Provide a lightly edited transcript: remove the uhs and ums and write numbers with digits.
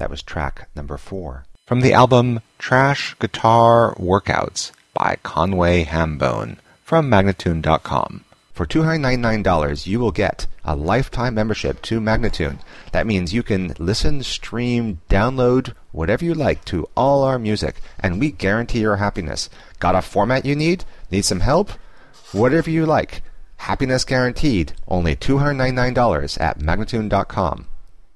That was track number 4. From the album Trash Guitar Workouts by Conway Hambone from Magnatune.com. For $299, you will get a lifetime membership to Magnatune. That means you can listen, stream, download, whatever you like to all our music, and we guarantee your happiness. Got a format you need? Need some help? Whatever you like. Happiness guaranteed. Only $299 at Magnatune.com.